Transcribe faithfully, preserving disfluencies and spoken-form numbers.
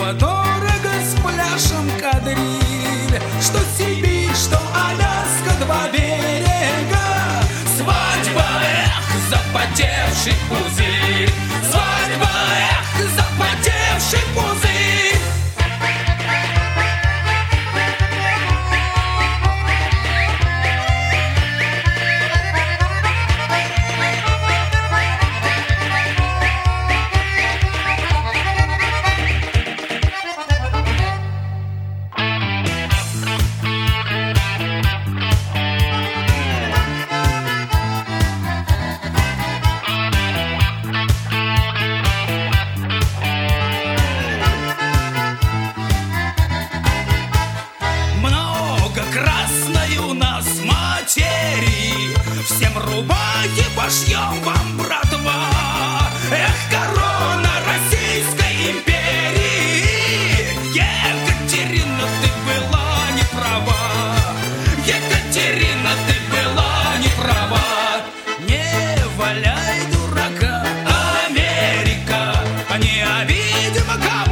было дорого с пляжем кадриль. Что Сибирь, что Аляска, два берега. Свадьба, эх, запотевший пузырь. Свадьба, эх, запотевший пузырь. Красной у нас материи, всем рубахи пошьем вам, братва. Эх, корона Российской империи, Екатерина, ты была не права. Екатерина, ты была не права. Не валяй дурака, Америка, не обидим кого.